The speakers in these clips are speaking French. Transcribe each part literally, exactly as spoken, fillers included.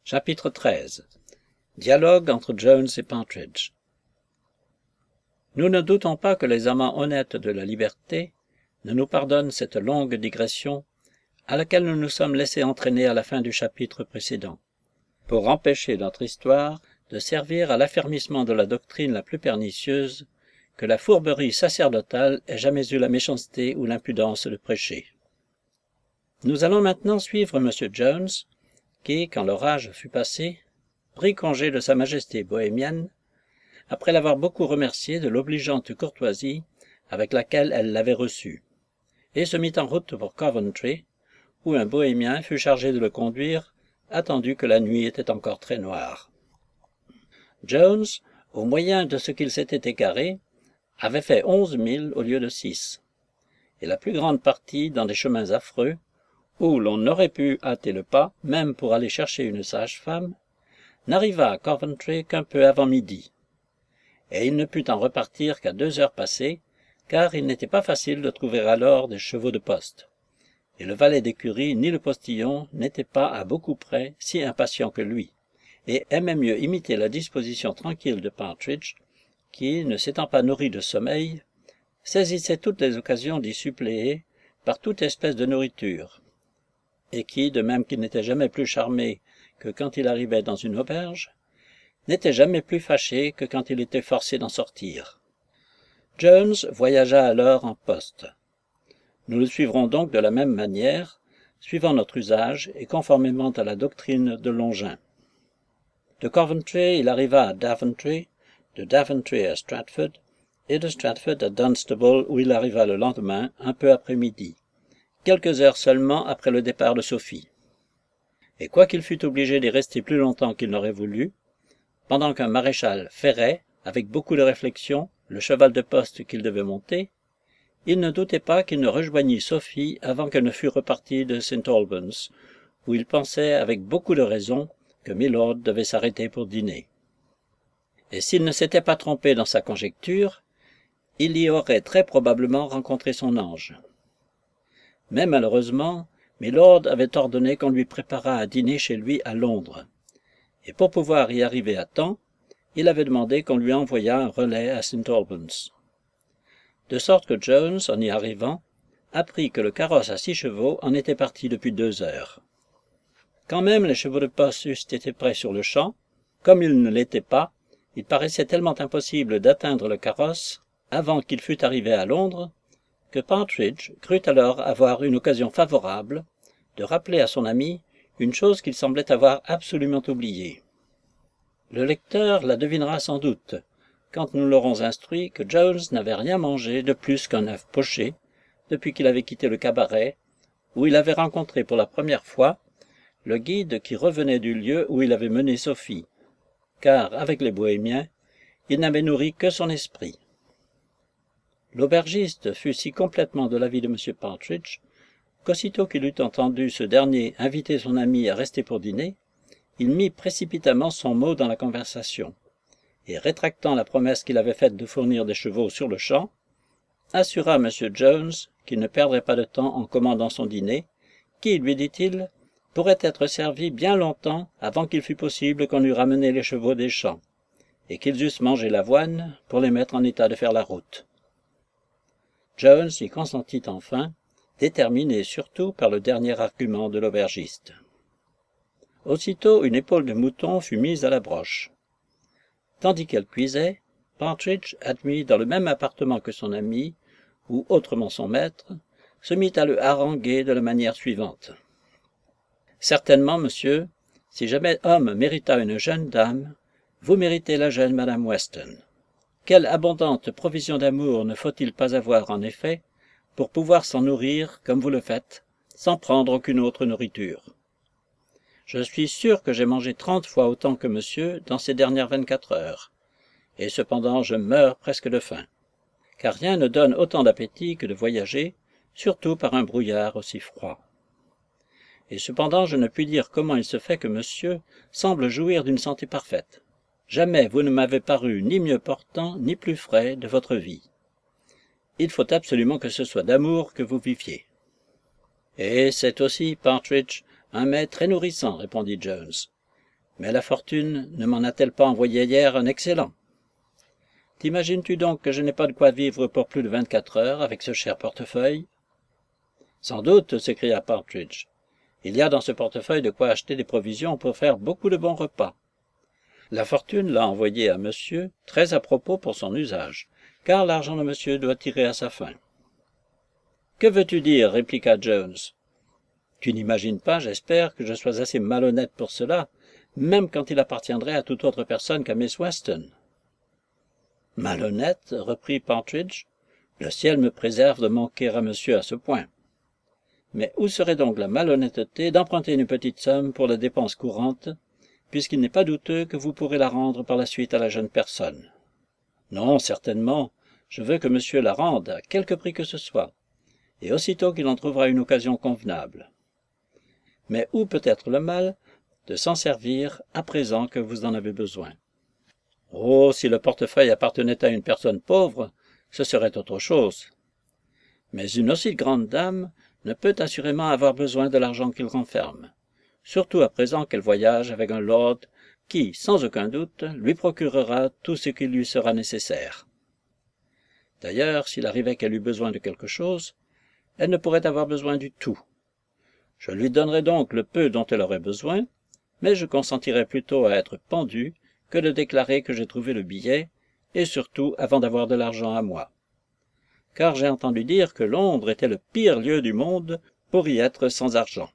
Chapitre treize. Dialogue entre Jones et Partridge. Nous ne doutons pas que les amants honnêtes de la liberté ne nous pardonnent cette longue digression à laquelle nous nous sommes laissés entraîner à la fin du chapitre précédent, pour empêcher notre histoire de servir à l'affermissement de la doctrine la plus pernicieuse que la fourberie sacerdotale ait jamais eu la méchanceté ou l'impudence de prêcher. Nous allons maintenant suivre M. Jones, qui, quand l'orage fut passé, prit congé de sa majesté bohémienne, après l'avoir beaucoup remercié de l'obligeante courtoisie avec laquelle elle l'avait reçu, et se mit en route pour Coventry, où un bohémien fut chargé de le conduire, attendu que la nuit était encore très noire. Jones, au moyen de ce qu'il s'était égaré, avait fait onze milles au lieu de six, et la plus grande partie dans des chemins affreux, où l'on n'aurait pu hâter le pas, même pour aller chercher une sage-femme, n'arriva à Coventry qu'un peu avant midi, et il ne put en repartir qu'à deux heures passées, car il n'était pas facile de trouver alors des chevaux de poste, et le valet d'écurie ni le postillon n'étaient pas à beaucoup près si impatients que lui, et aimaient mieux imiter la disposition tranquille de Partridge, qui, ne s'étant pas nourri de sommeil, saisissait toutes les occasions d'y suppléer par toute espèce de nourriture, et qui, de même qu'il n'était jamais plus charmé que quand il arrivait dans une auberge, n'était jamais plus fâché que quand il était forcé d'en sortir. Jones voyagea alors en poste. Nous le suivrons donc de la même manière, suivant notre usage et conformément à la doctrine de Longin. De Coventry, il arriva à Daventry, de Daventry à Stratford, et de Stratford à Dunstable, où il arriva le lendemain, un peu après midi, quelques heures seulement après le départ de Sophie. Et quoiqu'il fût obligé d'y rester plus longtemps qu'il n'aurait voulu, pendant qu'un maréchal ferrait, avec beaucoup de réflexion, le cheval de poste qu'il devait monter, il ne doutait pas qu'il ne rejoignît Sophie avant qu'elle ne fût repartie de Saint Albans, où il pensait avec beaucoup de raison que Milord devait s'arrêter pour dîner. Et s'il ne s'était pas trompé dans sa conjecture, il y aurait très probablement rencontré son ange. Mais malheureusement, Milord avait ordonné qu'on lui préparât à dîner chez lui à Londres, et pour pouvoir y arriver à temps, il avait demandé qu'on lui envoyât un relais à Saint Albans. De sorte que Jones, en y arrivant, apprit que le carrosse à six chevaux en était parti depuis deux heures. Quand même les chevaux de poste eussent été prêts sur le champ, comme ils ne l'étaient pas, il paraissait tellement impossible d'atteindre le carrosse avant qu'il fût arrivé à Londres, que Partridge crut alors avoir une occasion favorable de rappeler à son ami une chose qu'il semblait avoir absolument oubliée. Le lecteur la devinera sans doute, quand nous l'aurons instruit que Jones n'avait rien mangé de plus qu'un œuf poché depuis qu'il avait quitté le cabaret, où il avait rencontré pour la première fois le guide qui revenait du lieu où il avait mené Sophie, car, avec les bohémiens, il n'avait nourri que son esprit. L'aubergiste fut si complètement de l'avis de M. Partridge, qu'aussitôt qu'il eut entendu ce dernier inviter son ami à rester pour dîner, il mit précipitamment son mot dans la conversation, et rétractant la promesse qu'il avait faite de fournir des chevaux sur le champ, assura M. Jones qu'il ne perdrait pas de temps en commandant son dîner, qui, lui dit-il, pourrait être servi bien longtemps avant qu'il fût possible qu'on eût ramené les chevaux des champs, et qu'ils eussent mangé l'avoine pour les mettre en état de faire la route. Jones y consentit enfin, déterminé surtout par le dernier argument de l'aubergiste. Aussitôt une épaule de mouton fut mise à la broche. Tandis qu'elle cuisait, Partridge, admis dans le même appartement que son ami, ou autrement son maître, se mit à le haranguer de la manière suivante. « Certainement, monsieur, si jamais homme mérita une jeune dame, vous méritez la jeune madame Weston. Quelle abondante provision d'amour ne faut-il pas avoir, en effet, pour pouvoir s'en nourrir, comme vous le faites, sans prendre aucune autre nourriture. Je suis sûr que j'ai mangé trente fois autant que monsieur dans ces dernières vingt-quatre heures, et cependant je meurs presque de faim, car rien ne donne autant d'appétit que de voyager, surtout par un brouillard aussi froid. Et cependant je ne puis dire comment il se fait que monsieur semble jouir d'une santé parfaite. Jamais vous ne m'avez paru ni mieux portant, ni plus frais de votre vie. Il faut absolument que ce soit d'amour que vous viviez. Et c'est aussi, Partridge, un mets très nourrissant, répondit Jones. Mais la fortune ne m'en a-t-elle pas envoyé hier un excellent? T'imagines-tu donc que je n'ai pas de quoi vivre pour plus de vingt-quatre heures avec ce cher portefeuille? Sans doute, s'écria Partridge. Il y a dans ce portefeuille de quoi acheter des provisions pour faire beaucoup de bons repas. La fortune l'a envoyé à monsieur, très à propos pour son usage, car l'argent de monsieur doit tirer à sa fin. Que veux-tu dire? Répliqua Jones. Tu n'imagines pas, j'espère, que je sois assez malhonnête pour cela, même quand il appartiendrait à toute autre personne qu'à Miss Weston. Malhonnête, reprit Partridge, le ciel me préserve de manquer à monsieur à ce point. Mais où serait donc la malhonnêteté d'emprunter une petite somme pour la dépense courante, puisqu'il n'est pas douteux que vous pourrez la rendre par la suite à la jeune personne? Non, certainement, je veux que monsieur la rende à quelque prix que ce soit, et aussitôt qu'il en trouvera une occasion convenable. Mais où peut être le mal de s'en servir à présent que vous en avez besoin? Oh, si le portefeuille appartenait à une personne pauvre, ce serait autre chose. Mais une aussi grande dame ne peut assurément avoir besoin de l'argent qu'il renferme, surtout à présent qu'elle voyage avec un lord qui, sans aucun doute, lui procurera tout ce qui lui sera nécessaire. D'ailleurs, s'il arrivait qu'elle eût besoin de quelque chose, elle ne pourrait avoir besoin du tout. Je lui donnerais donc le peu dont elle aurait besoin, mais je consentirais plutôt à être pendu que de déclarer que j'ai trouvé le billet, et surtout avant d'avoir de l'argent à moi. Car j'ai entendu dire que Londres était le pire lieu du monde pour y être sans argent.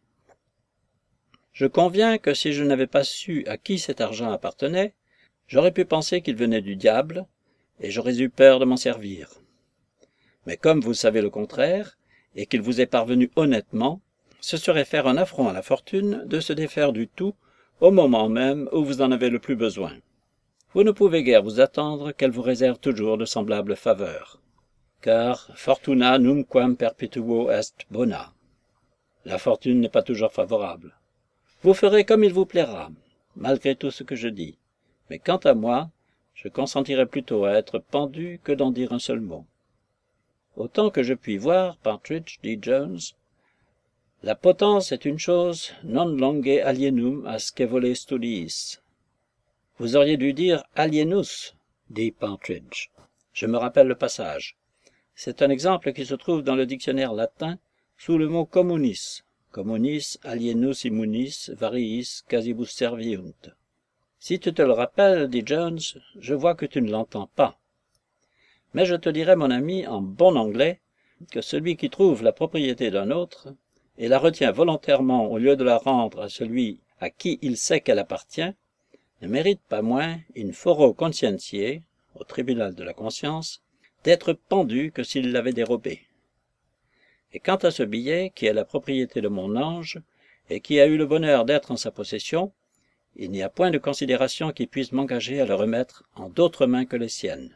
Je conviens que si je n'avais pas su à qui cet argent appartenait, j'aurais pu penser qu'il venait du diable, et j'aurais eu peur de m'en servir. Mais comme vous savez le contraire, et qu'il vous est parvenu honnêtement, ce serait faire un affront à la fortune de se défaire du tout au moment même où vous en avez le plus besoin. Vous ne pouvez guère vous attendre qu'elle vous réserve toujours de semblables faveurs, car fortuna numquam perpetuo est bona. La fortune n'est pas toujours favorable. Vous ferez comme il vous plaira, malgré tout ce que je dis, mais quant à moi, je consentirai plutôt à être pendu que d'en dire un seul mot. Autant que je puis voir, Partridge, dit Jones, la potence est une chose non longe alienum ascevole studiis. Vous auriez dû dire alienus, dit Partridge. Je me rappelle le passage. C'est un exemple qui se trouve dans le dictionnaire latin sous le mot communis. Communis alienus immunis variis casibus serviunt. Si tu te le rappelles, dit Jones, je vois que tu ne l'entends pas. Mais je te dirai, mon ami, en bon anglais, que celui qui trouve la propriété d'un autre et la retient volontairement au lieu de la rendre à celui à qui il sait qu'elle appartient, ne mérite pas moins, in foro conscientiae, au tribunal de la conscience, d'être pendu que s'il l'avait dérobé. Et quant à ce billet, qui est la propriété de mon ange, et qui a eu le bonheur d'être en sa possession, il n'y a point de considération qui puisse m'engager à le remettre en d'autres mains que les siennes.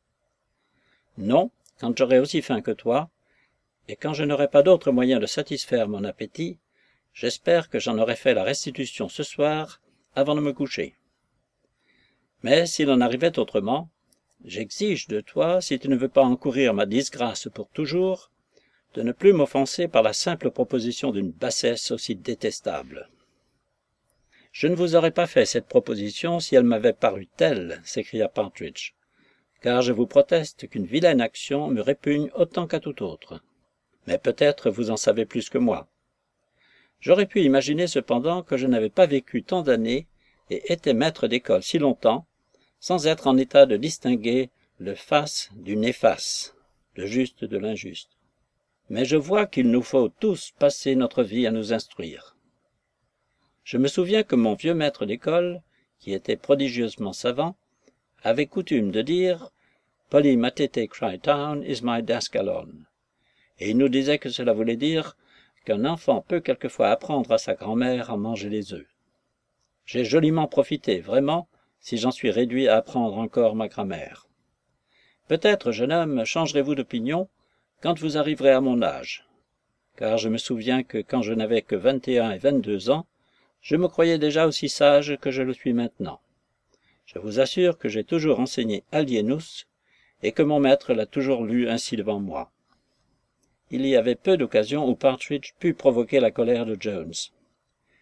Non, quand j'aurai aussi faim que toi, et quand je n'aurai pas d'autre moyen de satisfaire mon appétit, j'espère que j'en aurai fait la restitution ce soir avant de me coucher. Mais s'il en arrivait autrement, j'exige de toi, si tu ne veux pas encourir ma disgrâce pour toujours, de ne plus m'offenser par la simple proposition d'une bassesse aussi détestable. Je ne vous aurais pas fait cette proposition si elle m'avait paru telle, s'écria Partridge, car je vous proteste qu'une vilaine action me répugne autant qu'à tout autre. Mais peut-être vous en savez plus que moi. J'aurais pu imaginer cependant que je n'avais pas vécu tant d'années et été maître d'école si longtemps, sans être en état de distinguer le face du néfaste, le juste de l'injuste. Mais je vois qu'il nous faut tous passer notre vie à nous instruire. Je me souviens que mon vieux maître d'école, qui était prodigieusement savant, avait coutume de dire « Polymatete Crichton is my daskalon », et il nous disait que cela voulait dire qu'un enfant peut quelquefois apprendre à sa grand-mère à manger les œufs. J'ai joliment profité, vraiment, si j'en suis réduit à apprendre encore ma grammaire. Peut-être, jeune homme, changerez-vous d'opinion quand vous arriverez à mon âge, car je me souviens que quand je n'avais que vingt et un et vingt-deux ans, je me croyais déjà aussi sage que je le suis maintenant. Je vous assure que j'ai toujours enseigné Alienus, et que mon maître l'a toujours lu ainsi devant moi. Il y avait peu d'occasions où Partridge put provoquer la colère de Jones.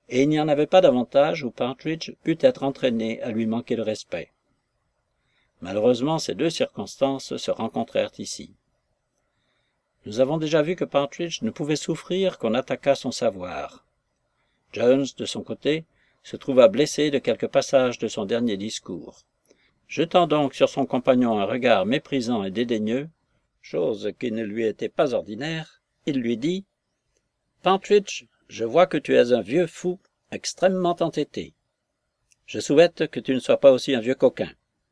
et il n'y en avait pas davantage où Partridge pût être entraîné à lui manquer de respect. Malheureusement, ces deux circonstances se rencontrèrent ici. Nous avons déjà vu que Partridge ne pouvait souffrir qu'on attaquât son savoir. Jones, de son côté, se trouva blessé de quelques passages de son dernier discours. Jetant donc sur son compagnon un regard méprisant et dédaigneux, chose qui ne lui était pas ordinaire, il lui dit « Partridge, je vois que tu es un vieux fou extrêmement entêté. Je souhaite que tu ne sois pas aussi un vieux coquin.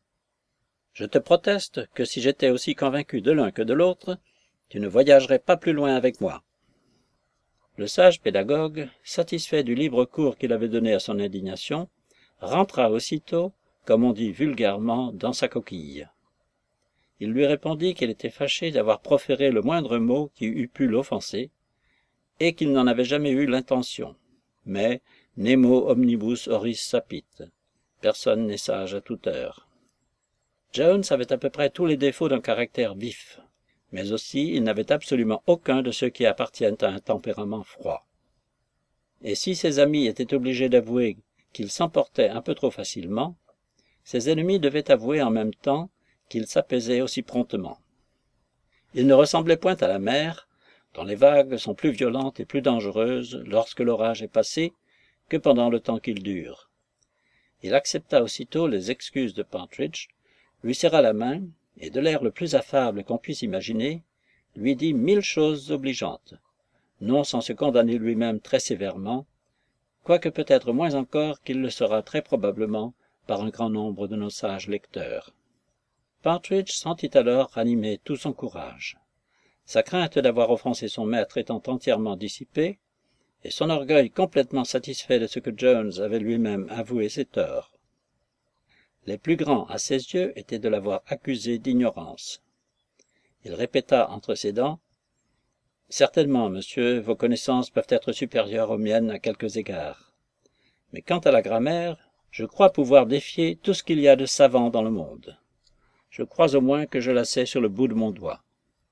Je te proteste que si j'étais aussi convaincu de l'un que de l'autre, tu ne voyagerais pas plus loin avec moi. » Le sage pédagogue, satisfait du libre cours qu'il avait donné à son indignation, rentra aussitôt, comme on dit vulgairement, dans sa coquille. Il lui répondit qu'il était fâché d'avoir proféré le moindre mot qui eût pu l'offenser, et qu'il n'en avait jamais eu l'intention. Mais nemo omnibus horis sapit. Personne n'est sage à toute heure. Jones avait à peu près tous les défauts d'un caractère vif, mais aussi il n'avait absolument aucun de ceux qui appartiennent à un tempérament froid. Et si ses amis étaient obligés d'avouer qu'il s'emportait un peu trop facilement, ses ennemis devaient avouer en même temps qu'il s'apaisait aussi promptement. Il ne ressemblait point à la mer, dont les vagues sont plus violentes et plus dangereuses lorsque l'orage est passé que pendant le temps qu'il dure. Il accepta aussitôt les excuses de Partridge, lui serra la main, et de l'air le plus affable qu'on puisse imaginer, lui dit mille choses obligeantes, non sans se condamner lui-même très sévèrement, quoique peut-être moins encore qu'il le sera très probablement par un grand nombre de nos sages lecteurs. Partridge sentit alors ranimer tout son courage. Sa crainte d'avoir offensé son maître étant entièrement dissipée, et son orgueil complètement satisfait de ce que Jones avait lui-même avoué ses torts. Les plus grands à ses yeux étaient de l'avoir accusé d'ignorance. Il répéta entre ses dents « Certainement, monsieur, vos connaissances peuvent être supérieures aux miennes à quelques égards. Mais quant à la grammaire, je crois pouvoir défier tout ce qu'il y a de savant dans le monde. Je crois au moins que je la sais sur le bout de mon doigt. »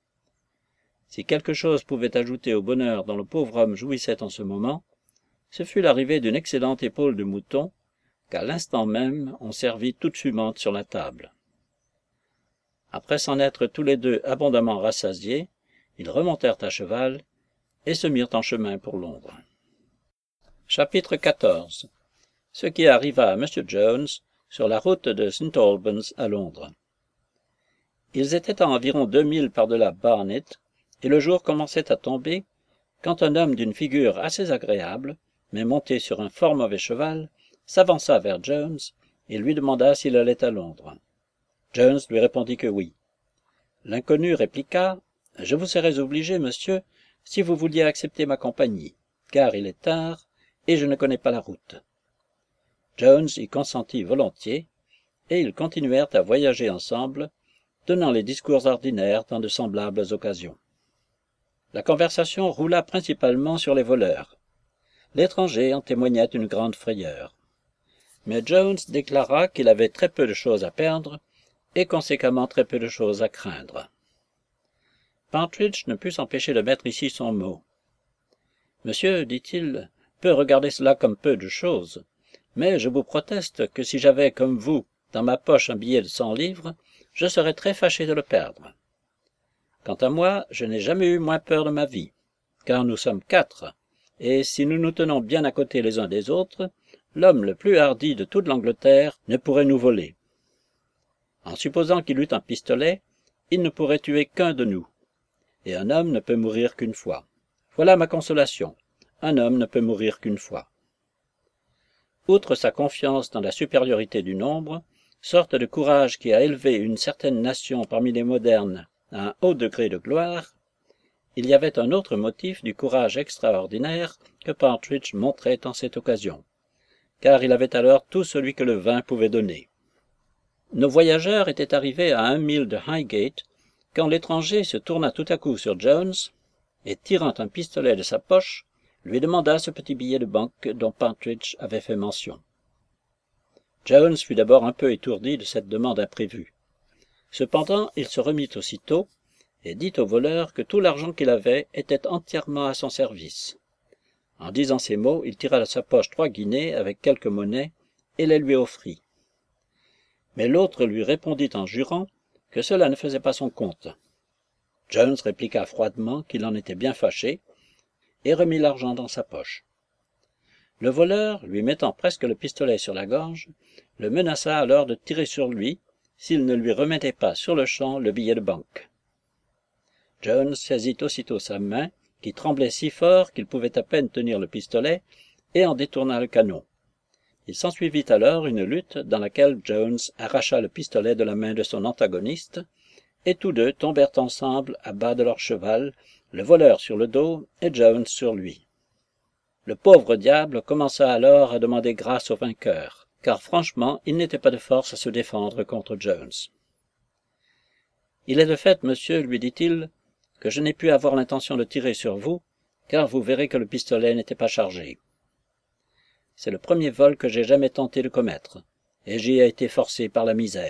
Si quelque chose pouvait ajouter au bonheur dont le pauvre homme jouissait en ce moment, ce fut l'arrivée d'une excellente épaule de mouton, qu'à l'instant même on servit toute fumante sur la table. Après s'en être tous les deux abondamment rassasiés, ils remontèrent à cheval et se mirent en chemin pour Londres. Chapitre quatorze. Ce qui arriva à Monsieur Jones sur la route de Saint Albans à Londres. Ils étaient à environ deux milles par-delà Barnet, et le jour commençait à tomber, quand un homme d'une figure assez agréable, mais monté sur un fort mauvais cheval, s'avança vers Jones et lui demanda s'il allait à Londres. Jones lui répondit que oui. L'inconnu répliqua « Je vous serais obligé, monsieur, si vous vouliez accepter ma compagnie, car il est tard et je ne connais pas la route. » Jones y consentit volontiers, et ils continuèrent à voyager ensemble, tenant les discours ordinaires dans de semblables occasions. La conversation roula principalement sur les voleurs. L'étranger en témoignait une grande frayeur. Mais Jones déclara qu'il avait très peu de choses à perdre et conséquemment très peu de choses à craindre. Partridge ne put s'empêcher de mettre ici son mot. « Monsieur, dit-il, peut regarder cela comme peu de choses, mais je vous proteste que si j'avais, comme vous, dans ma poche un billet de cent livres, je serais très fâché de le perdre. Quant à moi, je n'ai jamais eu moins peur de ma vie, car nous sommes quatre, et si nous nous tenons bien à côté les uns des autres, l'homme le plus hardi de toute l'Angleterre ne pourrait nous voler. En supposant qu'il eût un pistolet, il ne pourrait tuer qu'un de nous, et un homme ne peut mourir qu'une fois. Voilà ma consolation, un homme ne peut mourir qu'une fois. » Outre sa confiance dans la supériorité du nombre, sorte de courage qui a élevé une certaine nation parmi les modernes à un haut degré de gloire, il y avait un autre motif du courage extraordinaire que Partridge montrait en cette occasion, car il avait alors tout celui que le vin pouvait donner. Nos voyageurs étaient arrivés à un mille de Highgate, quand l'étranger se tourna tout à coup sur Jones, et tirant un pistolet de sa poche, lui demanda ce petit billet de banque dont Partridge avait fait mention. Jones fut d'abord un peu étourdi de cette demande imprévue. Cependant, il se remit aussitôt, et dit au voleur que tout l'argent qu'il avait était entièrement à son service. En disant ces mots, il tira de sa poche trois guinées avec quelques monnaies et les lui offrit. Mais l'autre lui répondit en jurant que cela ne faisait pas son compte. Jones répliqua froidement qu'il en était bien fâché et remit l'argent dans sa poche. Le voleur, lui mettant presque le pistolet sur la gorge, le menaça alors de tirer sur lui s'il ne lui remettait pas sur-le-champ le billet de banque. Jones saisit aussitôt sa main, qui tremblait si fort qu'il pouvait à peine tenir le pistolet, et en détourna le canon. Il s'ensuivit alors une lutte dans laquelle Jones arracha le pistolet de la main de son antagoniste, et tous deux tombèrent ensemble à bas de leur cheval, le voleur sur le dos et Jones sur lui. Le pauvre diable commença alors à demander grâce au vainqueur, car franchement il n'était pas de force à se défendre contre Jones. « Il est de fait, monsieur, lui dit-il, que je n'ai pu avoir l'intention de tirer sur vous, car vous verrez que le pistolet n'était pas chargé. C'est le premier vol que j'ai jamais tenté de commettre, et j'y ai été forcé par la misère. »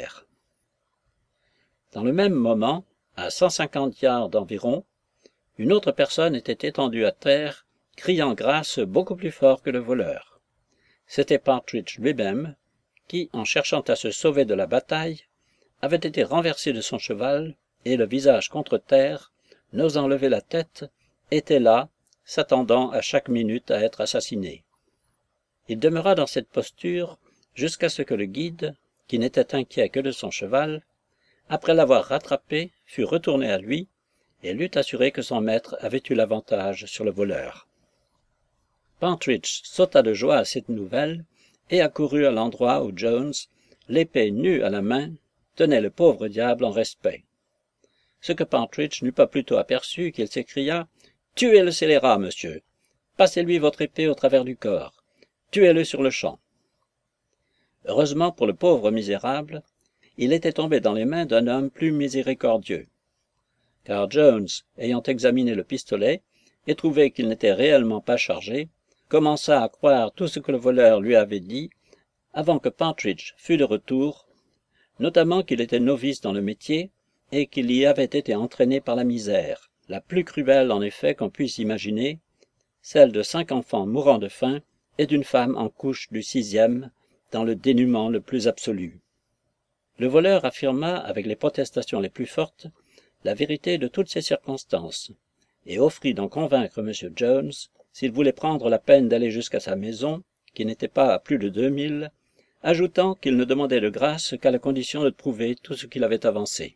Dans le même moment, à cent cinquante yards environ, une autre personne était étendue à terre, criant grâce beaucoup plus fort que le voleur. C'était Partridge lui-même, qui, en cherchant à se sauver de la bataille, avait été renversé de son cheval, et le visage contre terre, n'osant lever la tête, était là, s'attendant à chaque minute à être assassiné. Il demeura dans cette posture jusqu'à ce que le guide, qui n'était inquiet que de son cheval, après l'avoir rattrapé, fût retourné à lui, et l'eût assuré que son maître avait eu l'avantage sur le voleur. Partridge sauta de joie à cette nouvelle, et accourut à l'endroit où Jones, l'épée nue à la main, tenait le pauvre diable en respect. Ce que Partridge n'eut pas plutôt aperçu qu'il s'écria « Tuez le scélérat, monsieur! Passez-lui votre épée au travers du corps! Tuez-le sur le champ! » Heureusement pour le pauvre misérable, il était tombé dans les mains d'un homme plus miséricordieux. Car Jones, ayant examiné le pistolet et trouvé qu'il n'était réellement pas chargé, commença à croire tout ce que le voleur lui avait dit avant que Partridge fût de retour, notamment qu'il était novice dans le métier et qu'il y avait été entraîné par la misère, la plus cruelle en effet qu'on puisse imaginer, celle de cinq enfants mourant de faim et d'une femme en couche du sixième, dans le dénuement le plus absolu. Le voleur affirma, avec les protestations les plus fortes, la vérité de toutes ces circonstances, et offrit d'en convaincre M. Jones, s'il voulait prendre la peine d'aller jusqu'à sa maison, qui n'était pas à plus de deux milles, ajoutant qu'il ne demandait de grâce qu'à la condition de prouver tout ce qu'il avait avancé.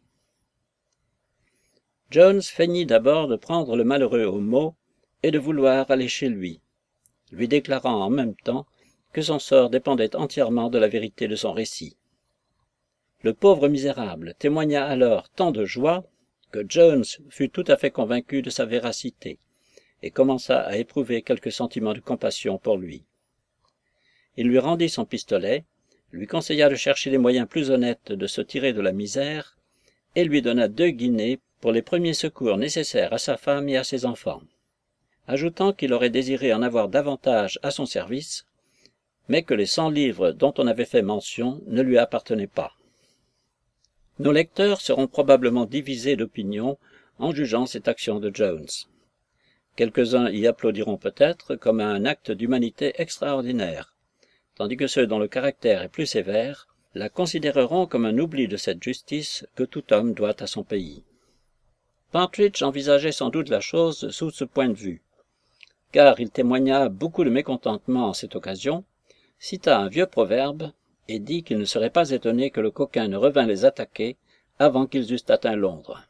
Jones feignit d'abord de prendre le malheureux au mot et de vouloir aller chez lui, lui déclarant en même temps que son sort dépendait entièrement de la vérité de son récit. Le pauvre misérable témoigna alors tant de joie que Jones fut tout à fait convaincu de sa véracité et commença à éprouver quelque sentiment de compassion pour lui. Il lui rendit son pistolet, lui conseilla de chercher les moyens plus honnêtes de se tirer de la misère et lui donna deux guinées pour les premiers secours nécessaires à sa femme et à ses enfants, ajoutant qu'il aurait désiré en avoir davantage à son service, mais que les cent livres dont on avait fait mention ne lui appartenaient pas. Nos lecteurs seront probablement divisés d'opinion en jugeant cette action de Jones. Quelques-uns y applaudiront peut-être comme à un acte d'humanité extraordinaire, tandis que ceux dont le caractère est plus sévère la considéreront comme un oubli de cette justice que tout homme doit à son pays. Partridge envisageait sans doute la chose sous ce point de vue, car il témoigna beaucoup de mécontentement en cette occasion, cita un vieux proverbe et dit qu'il ne serait pas étonné que le coquin ne revînt les attaquer avant qu'ils eussent atteint Londres.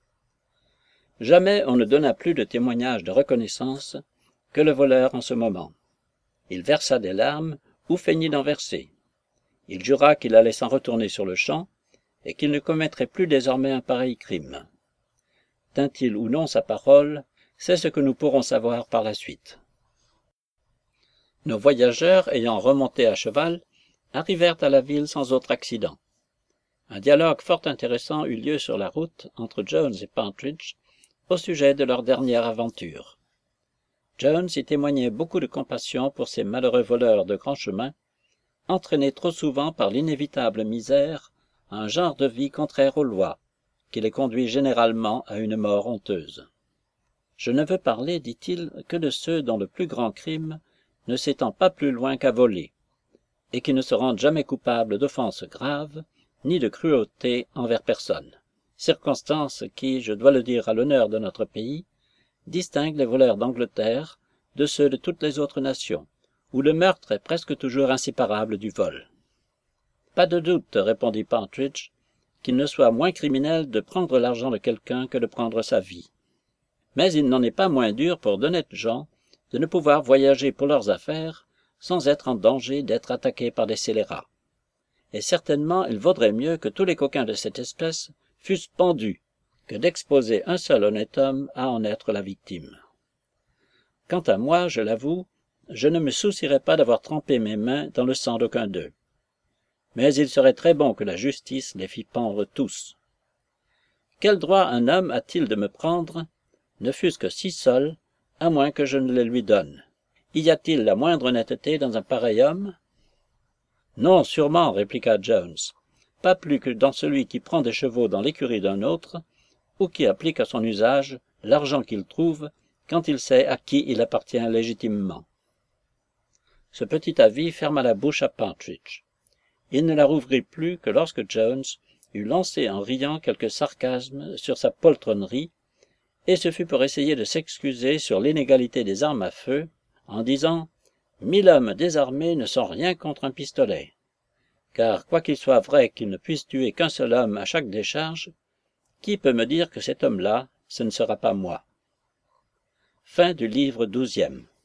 Jamais on ne donna plus de témoignages de reconnaissance que le voleur en ce moment. Il versa des larmes ou feignit d'en verser. Il jura qu'il allait s'en retourner sur le champ et qu'il ne commettrait plus désormais un pareil crime. Tint-il ou non sa parole, c'est ce que nous pourrons savoir par la suite. Nos voyageurs, ayant remonté à cheval, arrivèrent à la ville sans autre accident. Un dialogue fort intéressant eut lieu sur la route entre Jones et Partridge au sujet de leur dernière aventure. Jones y témoignait beaucoup de compassion pour ces malheureux voleurs de grand chemin, entraînés trop souvent par l'inévitable misère à un genre de vie contraire aux lois, qui les conduit généralement à une mort honteuse. Je ne veux parler, dit-il, que de ceux dont le plus grand crime ne s'étend pas plus loin qu'à voler, et qui ne se rendent jamais coupables d'offenses graves, ni de cruauté envers personne. Circonstance qui, je dois le dire à l'honneur de notre pays, distingue les voleurs d'Angleterre de ceux de toutes les autres nations, où le meurtre est presque toujours inséparable du vol. Pas de doute, répondit Partridge, qu'il ne soit moins criminel de prendre l'argent de quelqu'un que de prendre sa vie. Mais il n'en est pas moins dur pour d'honnêtes gens de ne pouvoir voyager pour leurs affaires sans être en danger d'être attaqués par des scélérats. Et certainement il vaudrait mieux que tous les coquins de cette espèce fussent pendus que d'exposer un seul honnête homme à en être la victime. Quant à moi, je l'avoue, je ne me soucierais pas d'avoir trempé mes mains dans le sang d'aucun d'eux. Mais il serait très bon que la justice les fît pendre tous. Quel droit un homme a-t-il de me prendre, ne fût-ce que si seul, à moins que je ne le lui donne? Y a-t-il la moindre honnêteté dans un pareil homme? Non, sûrement, répliqua Jones, pas plus que dans celui qui prend des chevaux dans l'écurie d'un autre, ou qui applique à son usage l'argent qu'il trouve quand il sait à qui il appartient légitimement. Ce petit avis ferma la bouche à Partridge. Il ne la rouvrit plus que lorsque Jones eut lancé en riant quelques sarcasmes sur sa poltronnerie, et ce fut pour essayer de s'excuser sur l'inégalité des armes à feu, en disant « Mille hommes désarmés ne sont rien contre un pistolet, car quoiqu'il soit vrai qu'il ne puisse tuer qu'un seul homme à chaque décharge, qui peut me dire que cet homme-là, ce ne sera pas moi ?» Fin du livre douzième.